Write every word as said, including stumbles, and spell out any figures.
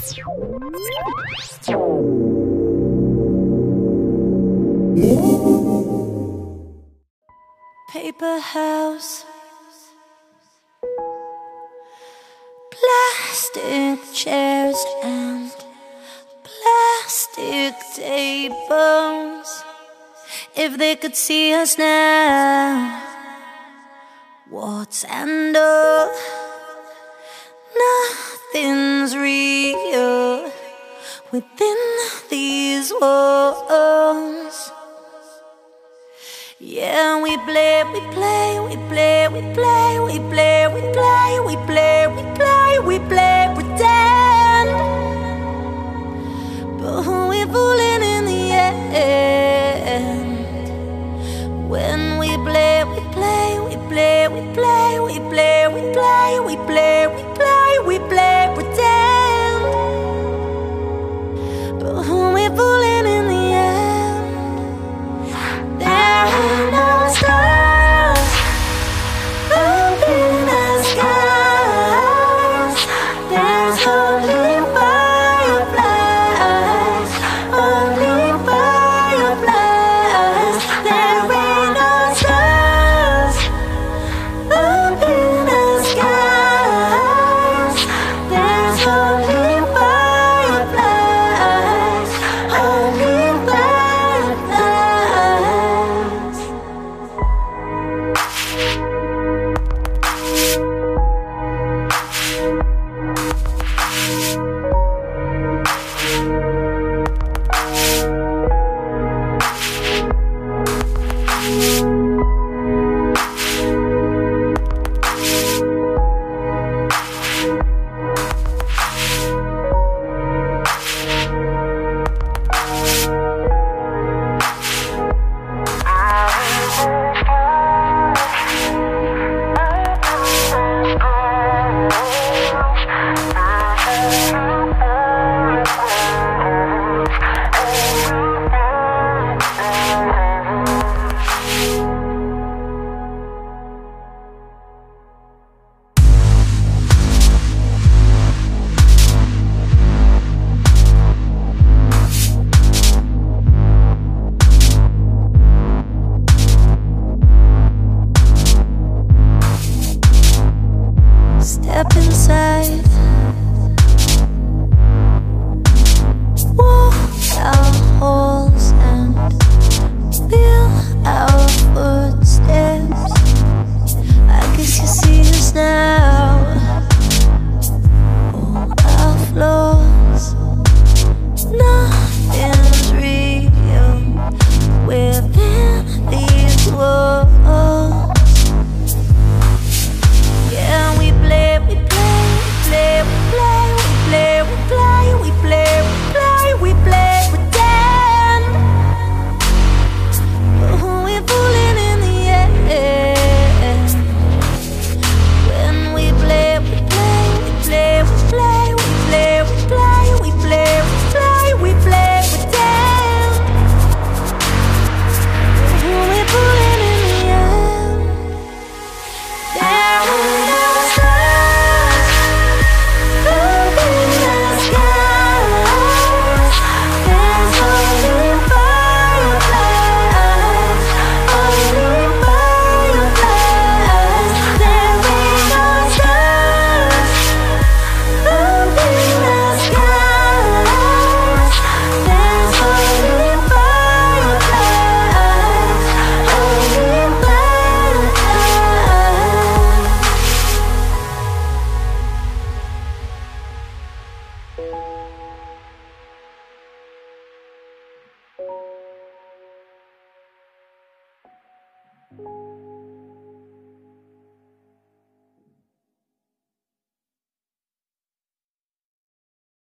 Paper house, plastic chairs and plastic tables. If they could see us now, warts and all, nothing's real within these walls. Yeah, we play, we play, we play, we play, we play, we play, we play, we play, we play, pretend. But we're fooling in the end. When we play, we play, we play, we play, we play, we play, we play, we play, we play, pretend. But we're fooling in the end. There are no stars up in the skies. There's only fireflies, only fireflies. There ain't no stars up in the skies. There's only fireflies, only fireflies. Step inside, walk our halls and feel our footsteps. I guess you see us now, all our flaws. Nothing's real within these walls. Yeah, we play, we play, we play, we play, we play, we play, we play, we play, we play, pretend. But we're fooling in the end. When we play, we play, we play, we play, we play, we play, we play, we play, we play, pretend. But we're fooling in the end. There are no stars up in the skies. There's only fireflies, only fireflies. There ain't no stars up in the skies. There's only fireflies, only fireflies.